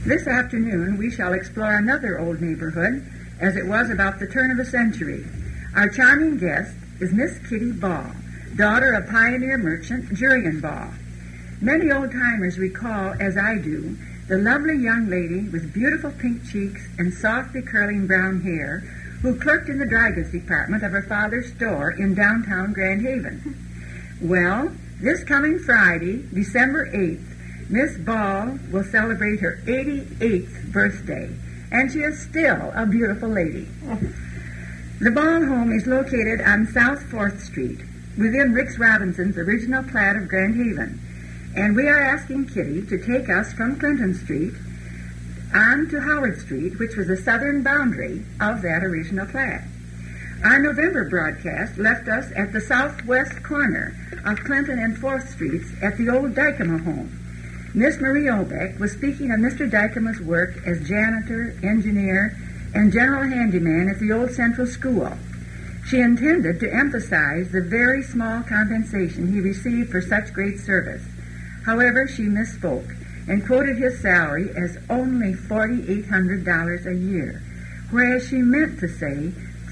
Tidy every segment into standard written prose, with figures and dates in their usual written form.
This afternoon we shall explore another old neighborhood as it was about the turn of the century. Our charming guest is Miss Kitty Ball, daughter of pioneer merchant Jurgen Ball. Many old-timers recall, as I do, the lovely young lady with beautiful pink cheeks and softly curling brown hair who clerked in the dry goods department of her father's store in downtown Grand Haven. Well, this coming Friday, December 8th, Miss Ball will celebrate her 88th birthday, and she is still a beautiful lady. The Ball home is located on South 4th Street, within Rix Robinson's original plat of Grand Haven, and we are asking Kitty to take us from Clinton Street on to Howard Street, which was the southern boundary of that original plat. Our November broadcast left us at the southwest corner of Clinton and 4th Streets at the old Dykema home. Miss Marie Obeck was speaking of Mr. Dykema's work as janitor, engineer, and general handyman at the old Central School. She intended to emphasize the very small compensation he received for such great service. However, she misspoke and quoted his salary as only $4,800 a year, whereas she meant to say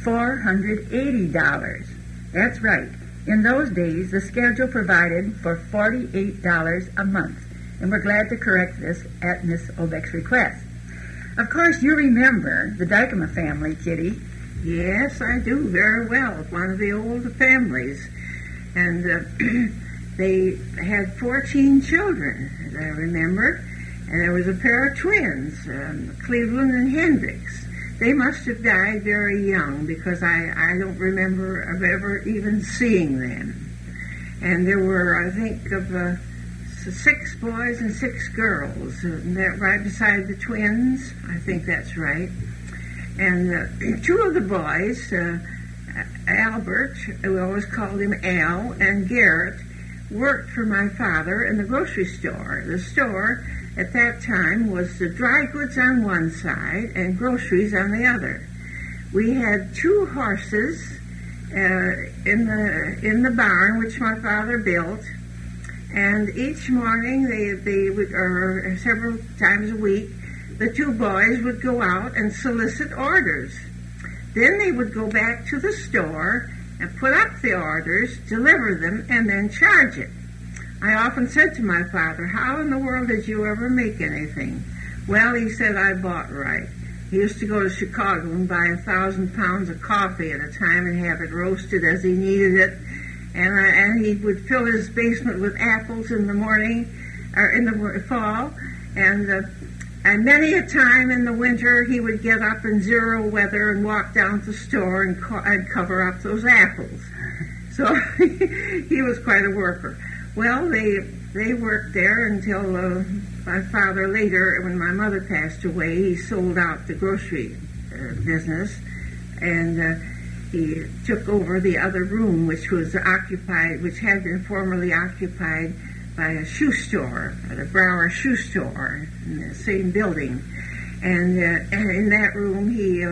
$480. That's right. In those days, the schedule provided for $48 a month, and we're glad to correct this at Miss Obeck's request. Of course, you remember the Dykema family, Kitty. Yes, I do very well. One of the old families. And they had 14 children, as I remember. And there was a pair of twins, Cleveland and Hendricks. They must have died very young because I don't remember of ever even seeing them. And there were, I think, of 6 boys and 6 girls, right beside the twins. I think that's right. And 2 of the boys, Albert, we always called him Al, and Garrett, worked for my father in the grocery store. The store at that time was the dry goods on one side and groceries on the other. We had 2 horses in the barn, which my father built, and each morning they would, or several times a week, the 2 boys would go out and solicit orders. Then they would go back to the store and put up the orders, deliver them, and then charge it. I often said to my father, how in the world did you ever make anything? Well, he said, I bought right. He used to go to Chicago and buy 1,000 pounds of coffee at a time and have it roasted as he needed it. And he would fill his basement with apples in the morning, or in the fall. And many a time in the winter, he would get up in zero weather and walk down to the store and cover up those apples. So he was quite a worker. Well, they worked there until my father later, when my mother passed away, he sold out the grocery business, and he took over the other room, which had been formerly occupied by a shoe store, the Brower Shoe Store, in the same building. And in that room, he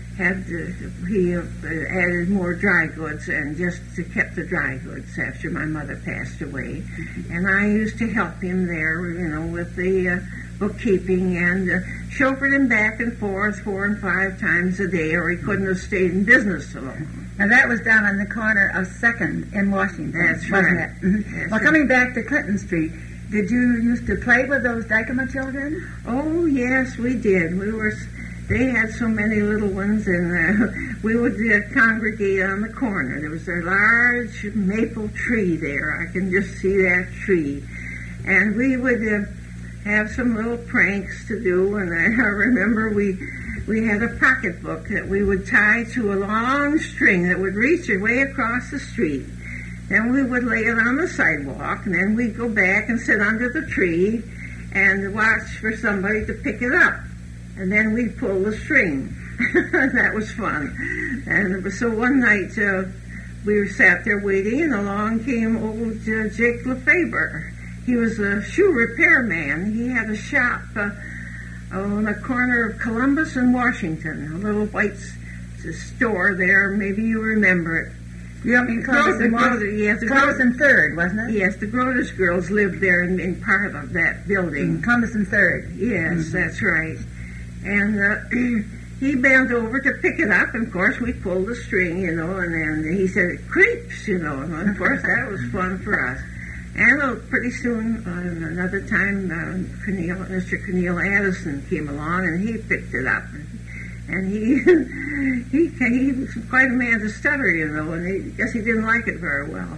added more dry goods and just kept the dry goods after my mother passed away. And I used to help him there, with the bookkeeping, and chauffeured him back and forth 4 and 5 times a day, or he couldn't have stayed in business so long. And that was down on the corner of 2nd in Washington, That's wasn't right. it? Mm-hmm. Yes, well, coming back to Clinton Street, did you used to play with those Dykema children? Oh, yes, we did. They had so many little ones, and we would congregate on the corner. There was a large maple tree there. I can just see that tree. And we would have some little pranks to do, and I remember we had a pocketbook that we would tie to a long string that would reach way across the street. Then we would lay it on the sidewalk, and then we'd go back and sit under the tree and watch for somebody to pick it up. And then we'd pull the string. That was fun. And so one night we sat there waiting, and along came old Jake Lefebvre. He was a shoe repair man. He had a shop on the corner of Columbus and Washington, a little white store there. Maybe you remember it. You don't mean Clovis and Clovis and Third, wasn't it? Yes, the Grotus girls lived there in part of that building. Columbus and Third. Yes, that's right. And he bent over to pick it up, and of course we pulled the string, and then he said, "It creeps," and of course that was fun for us. And pretty soon, another time, Mr. Cornel Addison came along, and he picked it up. And he was quite a man to stutter, and I guess he didn't like it very well.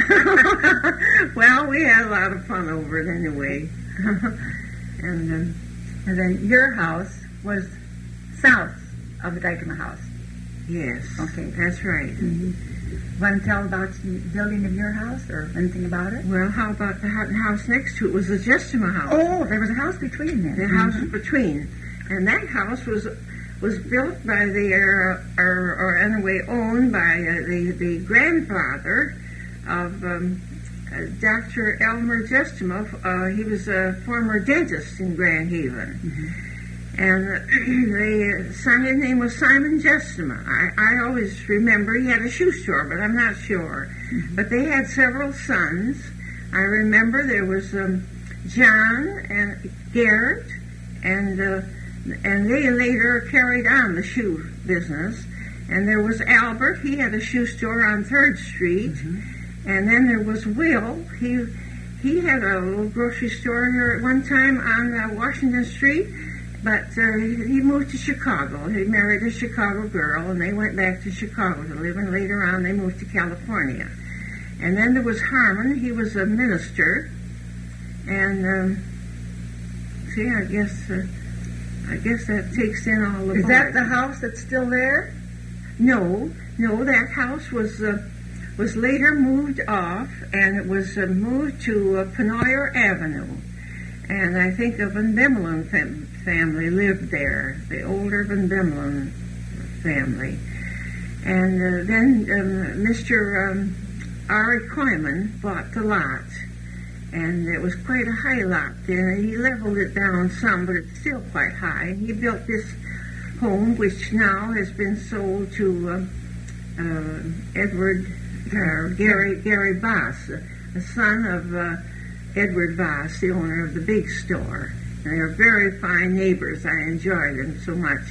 Well, we had a lot of fun over it anyway. And then your house was south of the Dykema house. Yes. Okay. That's right. Mm-hmm. Want to tell about the building of your house or anything about it? Well, how about the house next to it was the Jestema house. Oh, there was a house between them. The house was between. And that house was built by or anyway owned by the grandfather of Dr. Elmer Jestema. He was a former dentist in Grand Haven. Mm-hmm. And his name was Simon Jestema. I always remember he had a shoe store, but I'm not sure. Mm-hmm. But they had several sons. I remember there was John and Garrett, and they later carried on the shoe business. And there was Albert. He had a shoe store on 3rd Street. Mm-hmm. And then there was Will. He had a little grocery store here at one time on Washington Street. But he moved to Chicago. He married a Chicago girl, and they went back to Chicago to live, and later on they moved to California. And then there was Harmon. He was a minister. And, I guess that takes in all the Is that the house that's still there? No, that house was later moved off, and it was moved to Penoyer Avenue. And I think a Van Bemmelen family lived there, the older Van Bemmelen family. And then Mr. Ari Koyman bought the lot. And it was quite a high lot then. He leveled it down some, but it's still quite high. And he built this home, which now has been sold to Gary Voss, a son of Edward Voss, the owner of the big store. And they are very fine neighbors. I enjoy them so much.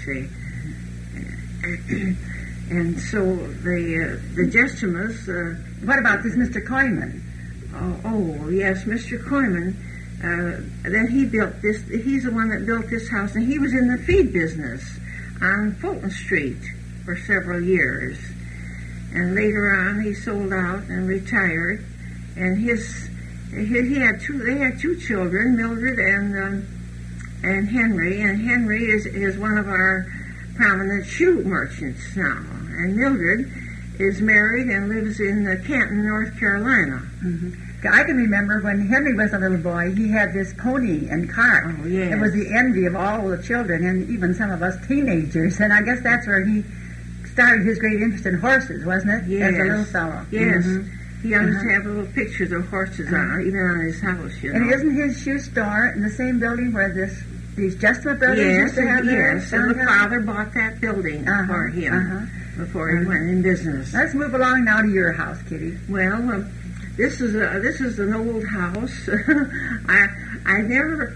And so the Jestemas... what about this Mr. Koyman? Oh, yes, Mr. Koyman. Then he built this. He's the one that built this house, and he was in the feed business on Fulton Street for several years. And later on, he sold out and retired. And they had two children, Mildred and Henry. And Henry is one of our prominent shoe merchants now. And Mildred is married and lives in Canton, North Carolina. Mm-hmm. I can remember when Henry was a little boy, he had this pony and cart. Oh, yes. It was the envy of all the children and even some of us teenagers. And I guess that's where he started his great interest in horses, wasn't it? Yes. As a little fellow. Yes. Mm-hmm. He used to have little pictures of horses on, even on his house, And isn't his shoe store in the same building where these Jestema brothers used to have Yes, and the father bought that building for him before he went in business. Let's move along now to your house, Kitty. Well, this is an old house. I never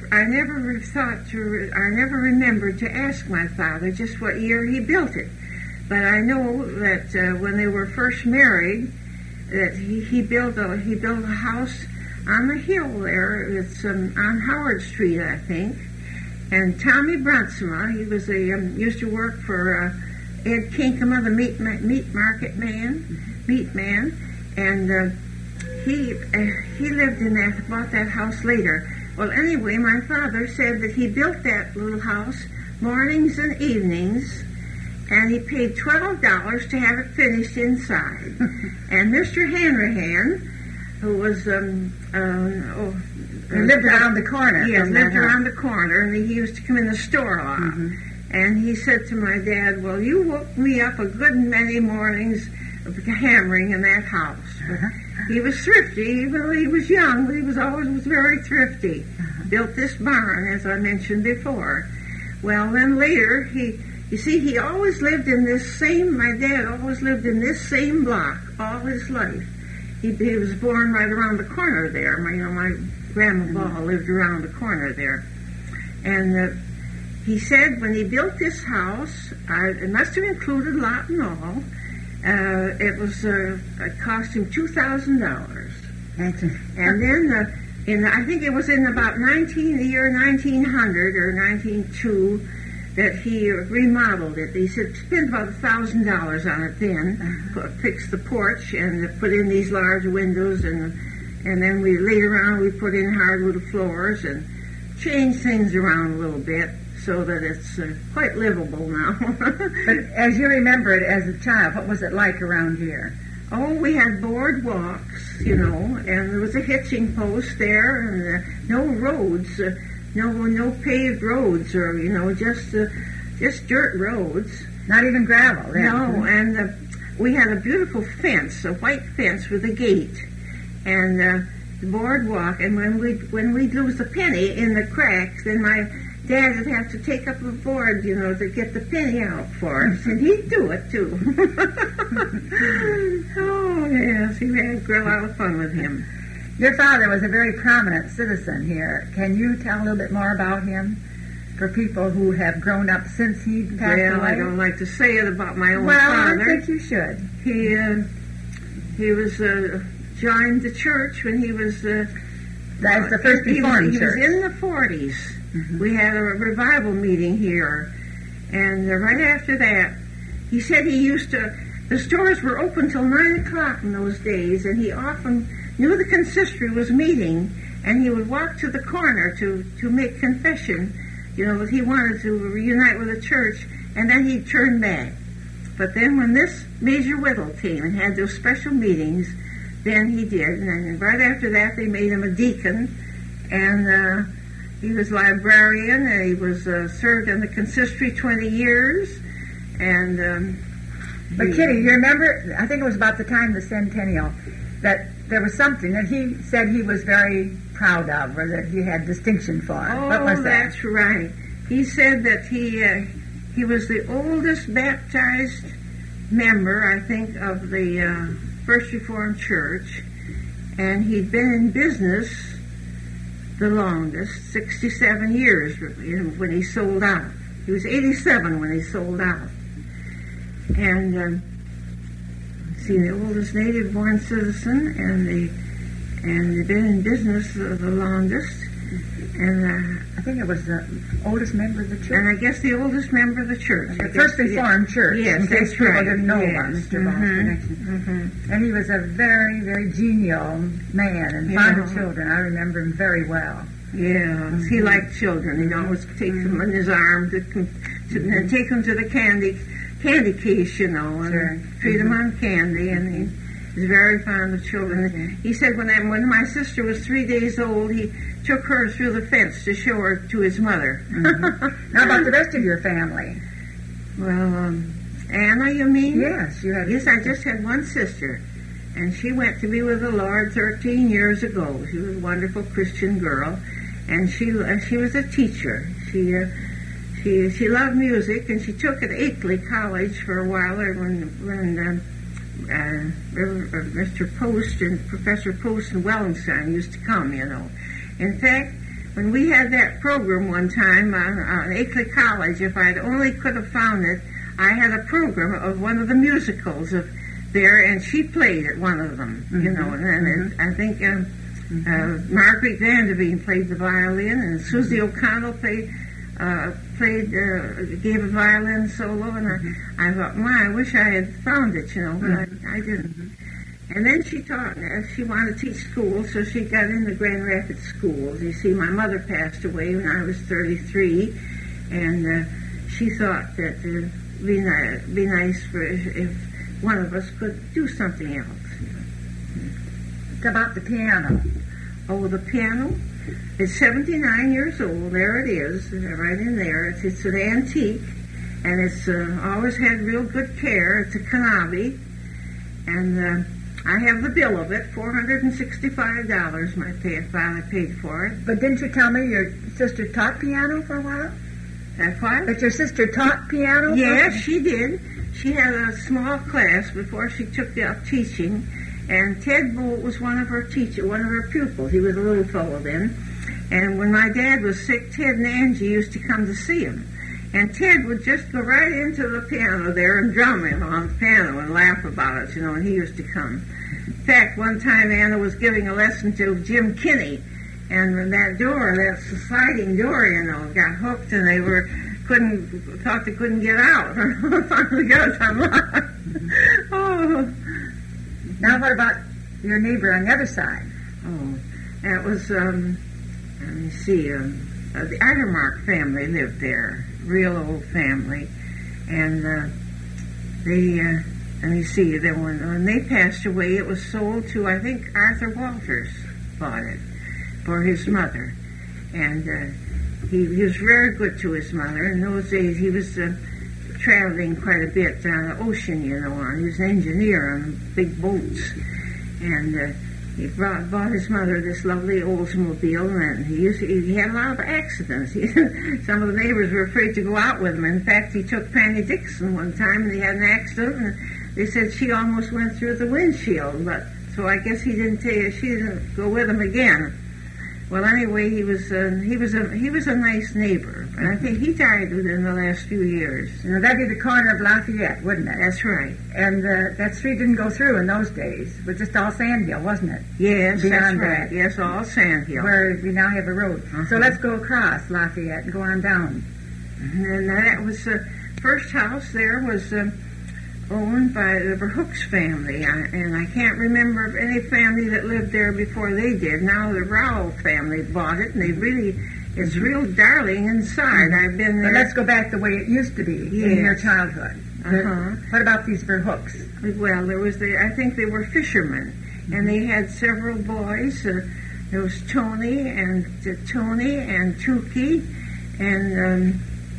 remembered to ask my father just what year he built it, but I know that when they were first married, that he built a house on the hill there. It's on Howard Street, I think. And Tommy Brunsma, he was used to work for Ed Kinkema, the meat market man, and he lived in that, bought that house later. Well, anyway, my father said that he built that little house mornings and evenings, and he paid $12 to have it finished inside. And Mr. Hanrahan, who was lived around the corner. Yes, lived around the corner, and he used to come in the store a lot. Mm-hmm. And he said to my dad, "Well, you woke me up a good many mornings of hammering in that house." He was thrifty, even though he was young, but he was always very thrifty. Built this barn, as I mentioned before. Well, then later he You see, he always lived in my dad always lived in this same block all his life. He was born right around the corner there. My grandma Ball lived around the corner there. And he said when he built this house, it must have included lot and all, it cost him $2,000. And then, I think it was in about the year 1900 or 1902, that he remodeled it. He said spent about $1,000 on it then, fixed the porch and put in these large windows, and then later on we put in hardwood floors and changed things around a little bit so that it's quite livable now. But as you remember it as a child, what was it like around here? Oh, we had boardwalks, and there was a hitching post there, and no roads. No paved roads, or just dirt roads. Not even gravel. No, and we had a beautiful fence, a white fence with a gate, and the boardwalk. And when we'd lose a penny in the cracks, then my dad would have to take up a board, to get the penny out for us, and he'd do it too. Oh yes, we had a lot of fun with him. Your father was a very prominent citizen here. Can you tell a little bit more about him for people who have grown up since he passed away? Well, I don't like to say it about my own Well, father. I think you should. He was joined the church when he was... that was the first Reformed church. He was in the 40s. Mm-hmm. We had a revival meeting here. And right after that, he said he used to... The stores were open till 9 o'clock in those days, and he often... knew the consistory was meeting, and he would walk to the corner to make confession, that he wanted to reunite with the church, and then he'd turn back. But then when this Major Whittle came and had those special meetings, then he did. And then right after that, they made him a deacon, and he was librarian, and he was served in the consistory 20 years, and... But Kitty, you remember, I think it was about the time of the centennial, that there was something that he said he was very proud of, or that he had distinction for. Oh, what was that? That's right. He said that he was the oldest baptized member, I think, of the First Reformed Church, and he'd been in business the longest, 67 years when he sold out. He was 87 when he sold out. And the oldest native-born citizen, and they've been in business the longest, and I think it was the oldest member of the church. And I guess the oldest member of the church. The First Reformed Church. Yes, in case people didn't know about Mr. Ball's connection. Mm-hmm. And he was a very, very genial man and fond of children. I remember him very well. Yes, he liked children. He'd always take them in his arms and take them to the candy case, and treat them on candy, and he was very fond of children. He said when my sister was 3 days old, he took her through the fence to show her to his mother. Mm-hmm. How about the rest of your family? Well, Anna, you mean? Yes, you had. Yes, I just had one sister, and she went to be with the Lord 13 years ago. She was a wonderful Christian girl, and she was a teacher. She loved music, and she took at Akeley College for a while when Mr. Post and Professor Post and Wellenstein used to come, In fact, when we had that program one time on Akeley College, if I'd only could have found it, I had a program of one of the musicals of there, and she played at one of them, and I think Marguerite Vanderveen played the violin, and Susie O'Connell gave a violin solo, and I thought, I wish I had found it, but I didn't. And then she wanted to teach school, so she got into Grand Rapids schools. You see, my mother passed away when I was 33, and she thought that it'd be nice if one of us could do something else. What about the piano? Oh, the piano? It's 79 years old. There it is, right in there. It's an antique, and it's always had real good care. It's a Kanabi, and I have the bill of it, $465 my father paid for it. But didn't you tell me your sister taught piano for a while? That what? That your sister taught piano? Yes, she did. She had a small class before she took up teaching, and Ted Bolt was one of her pupils. He was a little fellow then. And when my dad was sick, Ted and Angie used to come to see him. And Ted would just go right into the piano there and drum him on the piano and laugh about it, and he used to come. In fact, one time Anna was giving a lesson to Jim Kinney, and when that sliding door, got hooked, and they thought they couldn't get out. Finally got it unlocked. Oh. Now what about your neighbor on the other side? Oh, that was, let me see, the Eidermark family lived there, real old family, and let me see, then when they passed away, it was sold to, I think, Arthur Walters bought it for his mother, and he was very good to his mother. In those days, he was traveling quite a bit down the ocean, he was an engineer on big boats, and he bought his mother this lovely Oldsmobile, and he had a lot of accidents. Some of the neighbors were afraid to go out with him. In fact, he took Fanny Dixon one time, and he had an accident, and they said she almost went through the windshield. So I guess she didn't go with him again. Well, anyway, he was a nice neighbor, and I think he died within the last few years. That'd be the corner of Lafayette, wouldn't it? That's right. And that street didn't go through in those days. It was just all sandhill, wasn't it? Yes, Beyond that's right. that. Yes, all sandhill. Where we now have a road. Uh-huh. So let's go across Lafayette and go on down. And that was the first house there was owned by the Verhooks family, and I can't remember any family that lived there before they did. Now the Rowell family bought it, and it's real darling inside. I've been there. But let's go back the way it used to be in your childhood. What about these Verhooks? Well, I think they were fishermen, and they had several boys. There was Tony and Tukey and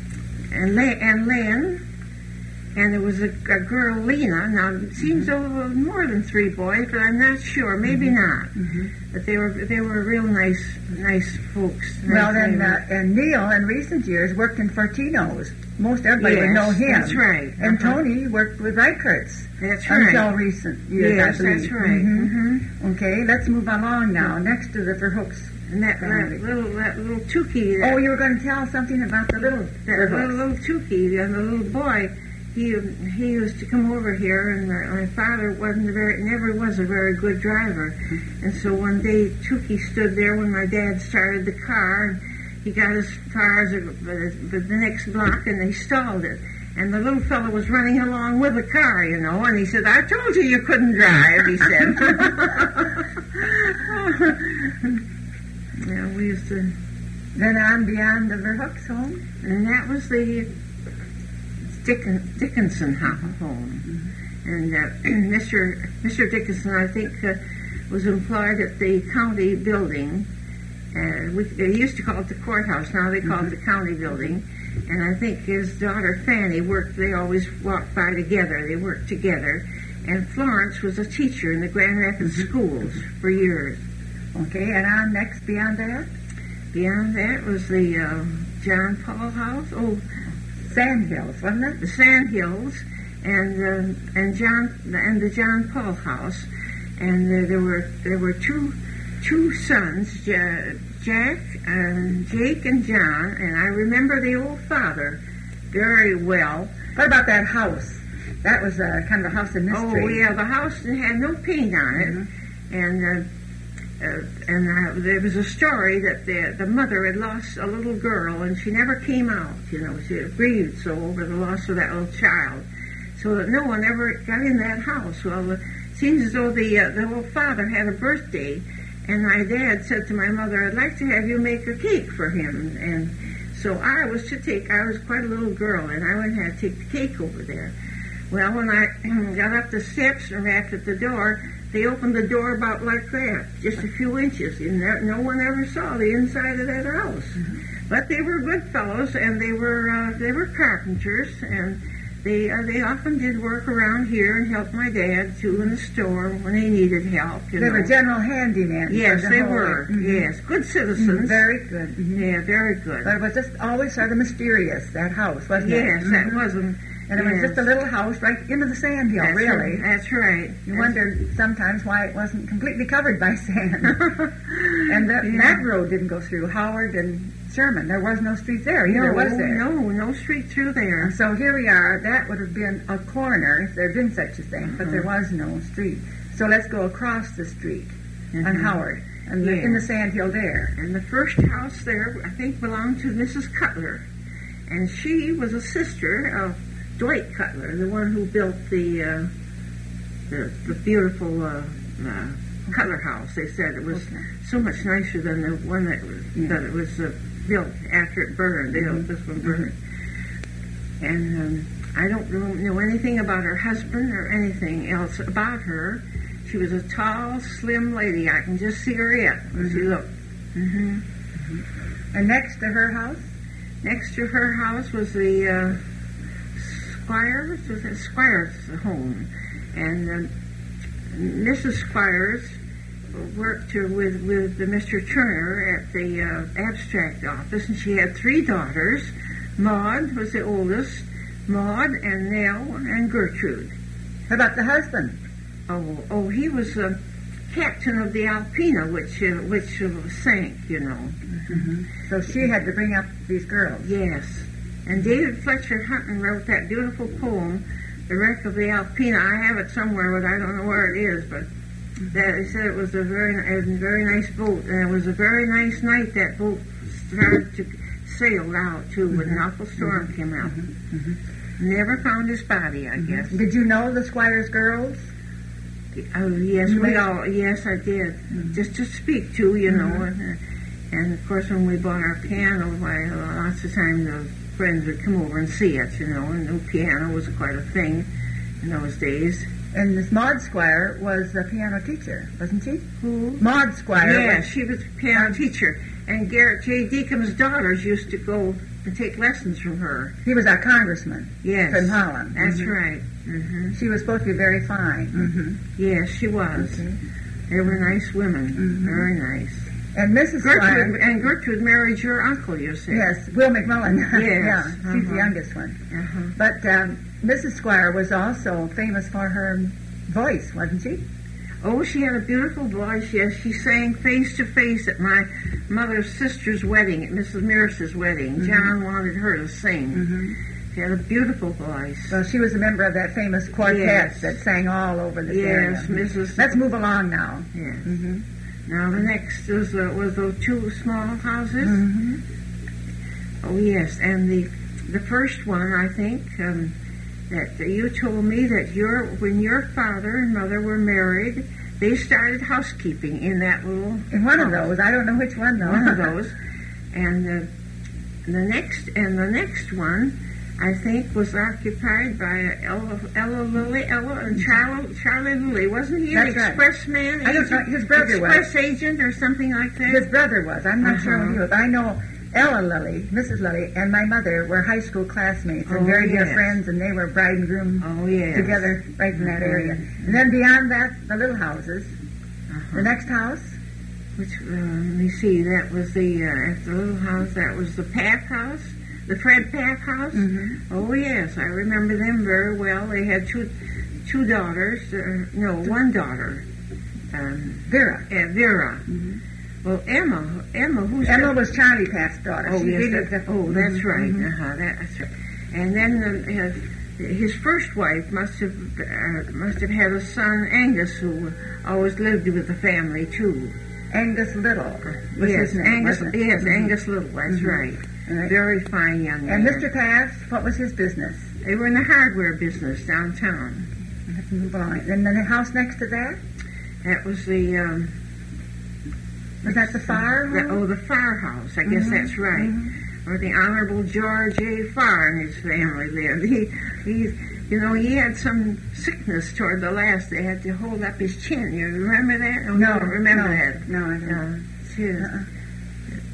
Lynn. And there was a girl, Lena. Now, it seems there were more than 3 boys, but I'm not sure. Maybe not. But they were real nice folks. Well, then, and Neil, in recent years, worked in Fortino's. Most everybody would know him. That's right. And Tony worked with Reichert's. That's right. Until recent years, yes, I believe. That's right. Okay, let's move along now. Next to the Verhooks. And that little Tukey. Oh, you were going to tell something about the little Verhooks. Little Tukey, the little boy. He used to come over here, and my father never was a very good driver. And so one day, Tukey stood there when my dad started the car, and he got as far as the next block, and they stalled it. And the little fellow was running along with the car, and he said, "I told you couldn't drive," he said. Yeah, we used to... Then on beyond the Verhooks home? And that was the Dickinson home. And Mr. Dickinson, I think, was employed at the county building. They used to call it the courthouse. Now they call it the county building. And I think his daughter Fanny they always walked by together. They worked together. And Florence was a teacher in the Grand Rapids schools for years. Okay, and on next beyond that? Beyond that was the John Paul house. Oh, Sandhills, wasn't it? The Sandhills, and the John Paul house, and there were two sons, Jake and John, and I remember the old father very well. What about that house? That was kind of a house of mystery. Oh yeah, the house had no paint on it, and there was a story that the mother had lost a little girl, and she never came out. She grieved so over the loss of that little child, so that no one ever got in that house. Well, it seems as though the old father had a birthday, and my dad said to my mother, "I'd like to have you make a cake for him." And so I was quite a little girl, and I went and had to take the cake over there. Well, when I got up the steps and rapped at the door, they opened the door about like that, just a few inches, and no one ever saw the inside of that house. But they were good fellows, and they were carpenters, and They often did work around here and helped my dad too in the store when they needed help. They were general handymen. Yes, they whole, were. Yes, good citizens. Very good. Yeah, very good. But it was just always sort of mysterious, that house, wasn't it? Yes, that wasn't. And it was just a little house right into the sand hill, really. That's right. You wondered sometimes why it wasn't completely covered by sand. And that road didn't go through Howard and Sherman. There was no street there either, was there? No street through there. And so here we are. That would have been a corner if there had been such a thing, but there was no street. So let's go across the street on Howard and in the sand hill there. And the first house there, I think, belonged to Mrs. Cutler. And she was a sister of Dwight Cutler, the one who built the beautiful Cutler house. They said it was so much nicer than the one that was built after it burned. This one burned. And I don't know anything about her husband or anything else about her. She was a tall, slim lady. I can just see her yet as you look. And next to her house? Next to her house was the Squire's home. And Mrs. Squires worked with Mr. Turner at the abstract office, and she had 3 daughters. Maud was the oldest, Maud and Nell and Gertrude. How about the husband? Oh, he was captain of the Alpina, which sank, you know. So she had to bring up these girls. Yes. And David Fletcher Hutton wrote that beautiful poem, The Wreck of the Alpina. I have it somewhere, but I don't know where it is. But he said it was a very nice boat, and it was a very nice night that boat started to sail out too when an awful storm came out. Never found his body, I guess. Did you know the Squire's girls? Oh yes, yes, I did. Just to speak to, you know, and of course when we bought our piano, lots of times those friends would come over and see it, you know, and the piano was quite a thing in those days. And Miss Maud Squire was a piano teacher, wasn't she? Who? Maud Squire. Yeah, she was a piano teacher. And Garrett J. Deacom's daughters used to go and take lessons from her. He was our congressman. Yes. From Holland. That's right. She was supposed to be very fine. Yes, she was. They were nice women. Very nice. And Mrs. Squire. And Gertrude married your uncle, you said. Yes, Will McMullen. Yes. Yeah, she's the youngest one. But Mrs. Squire was also famous for her voice, wasn't she? Oh, she had a beautiful voice. Yes, she sang Face to Face at my mother's sister's wedding, at Mrs. Mears's wedding. John wanted her to sing. She had a beautiful voice. Well, she was a member of that famous quartet that sang all over the area. Yes, Mrs. Let's move along now. Yes. Now the next was those 2 small houses. Oh yes, and the first one, I think, that you told me that when your father and mother were married, they started housekeeping in that little in one of those. I don't know which one though. One of those, and the next one, I think, was occupied by Ella and Charlie Lilly. Wasn't he an express man? I don't know. His brother was. Express agent or something like that? His brother was. I'm not sure who he was. I know Ella Lilly, Mrs. Lilly, and my mother were high school classmates and very dear friends, and they were bride and groom together right in that area. And then beyond that, the little houses. The next house? Which, let me see, that was after the little house, that was the Path house. The Fred Path house? Oh, yes, I remember them very well. They had two daughters. One daughter. Vera. Vera. Well, Emma was Charlie Path's daughter. Oh, yes. That's right. That's right. And then his first wife must have had a son, Angus, who always lived with the family, too. Angus Little was his name, Angus Little, that's right. Very fine young man. And Mr. Path, what was his business? They were in the hardware business downtown. Let's move on. And then the house next to that? That was the... was that the Farr house? The Farr house. I guess that's right. Or the Honorable George A. Farr and his family lived. He had some sickness toward the last. They had to hold up his chin. You remember that? No, you don't remember that. No, I don't.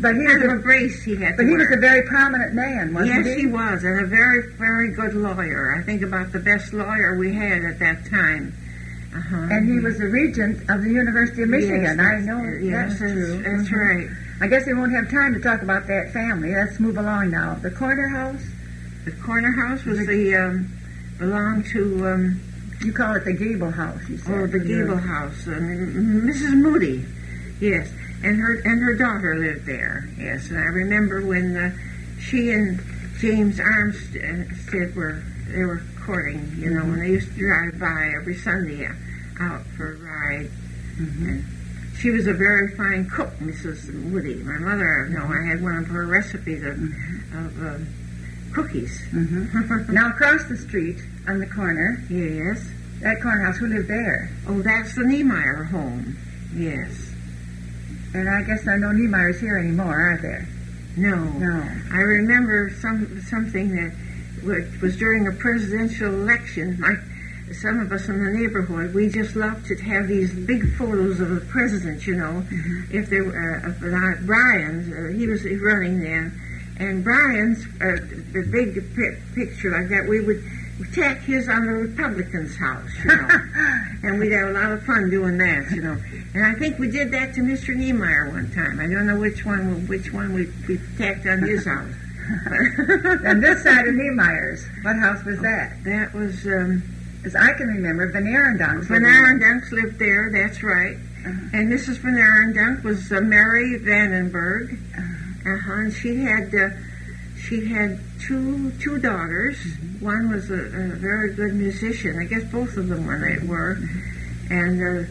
But he kind was of a brace he had But to he wear. was a very prominent man, wasn't Yes, he? he was, and a very, very good lawyer. I think about the best lawyer we had at that time. And he was the regent of the University of Michigan. Yes, I know yes, that's true. That's Mhm. right. I guess we won't have time to talk about that family. Let's move along now. The corner house, The corner house was belonged to you call it the Gable house, you said. the Gable house, Mrs. Moody. Yes, and her daughter lived there. Yes, and I remember when she and James Armstead were courting. You know, when they used to drive by every Sunday out for a ride. And she was a very fine cook, Mrs. Moody. My mother, I had one of her recipes of cookies. Now across the street on the corner, Yes. that corner house, who lived there? Oh, that's the Niemeyer home. Yes. And I guess there are no Niemeyers here anymore, are there? No. No. I remember something that was during a presidential election. Some of us in the neighborhood, we just loved to have these big photos of the president, you know. If there were, Brian's, he was running then, and Brian's, the big picture like that, we would tack his on the Republican's house, you know. And we'd have a lot of fun doing that, you know. And I think we did that to Mr. Niemeyer one time. I don't know which one we tacked on his house. And this side of Niemeyer's, what house was that? That was, As I can remember, Van Arendonk. Van Arendonk lived there, that's right. And Mrs. Van Arendonk was Mary Vandenberg. And she had two daughters. One was a very good musician. I guess both of them were. And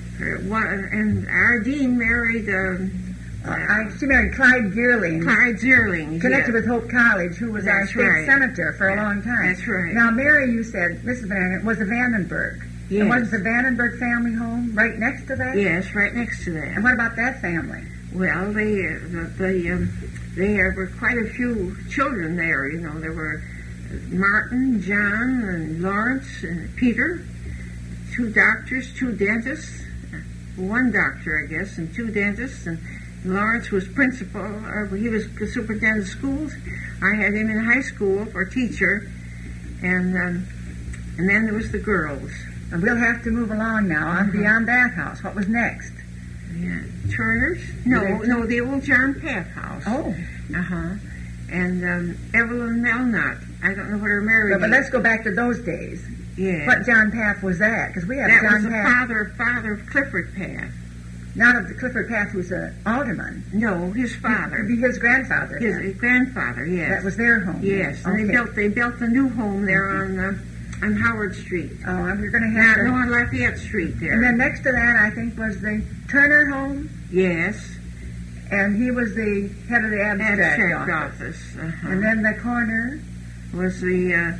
Ardeen married she married Clyde Geerling, Clyde Zierling. connected with Hope College, who was our That's state right. senator for a long time. That's right. Now, Mary, you said, Mrs. Van Arendonk, was a Vandenberg. Yes. And wasn't the Vandenberg family home right next to that? Yes, right next to that. And what about that family? Well, there were quite a few children there. You know, there were Martin, John, and Lawrence, and Peter. 2 doctors, 2 dentists. 1 doctor, I guess, and 2 dentists. And Lawrence was principal. He was the superintendent of schools. I had him in high school for teacher. And then there was the girls. And we'll have to move along now on beyond that house. What was next? Yeah, Turner's? No, the old John Path house. Oh. And Evelyn Melnott. I don't know what her married. But let's go back to those days. Yeah. What John Path was that? Because we have That John was the Path. father of Clifford Path. Not of the Clifford Path, who's an alderman. No, his father. It'd be his grandfather. then. His grandfather, yes. That was their home. Yes, and Okay. they built a new home there on Howard Street. Oh, and we're going to have to... on Lafayette Street there. And then next to that, I think, was the Turner home, Yes. and he was the head of the abstract office. And then the corner was the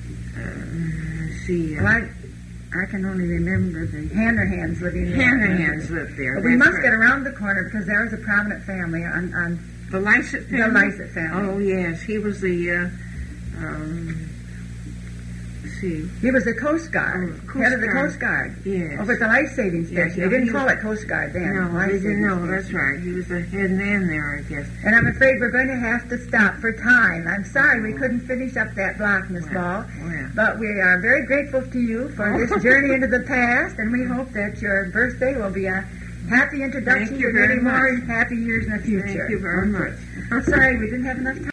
well, I can only remember the Hannerhans living there. Hannerhans lived there. But we that's must get around the corner because there was a prominent family on the Lysett the family. Lysett family. Oh yes, he was the. He was the Coast Guard, head of the Coast Guard. Yes. Over at the Life Saving Station. Yes, They didn't call it Coast Guard then. No, Life they didn't Saving know. Station. That's right. He was the head man there, I guess. And I'm afraid we're going to have to stop for time. I'm sorry we couldn't finish up that block, Miss Ball. But we are very grateful to you for this journey into the past, and we hope that your birthday will be a happy introduction Thank you to very many more much. happy years in the future. Thank you very much. Sorry we didn't have enough time.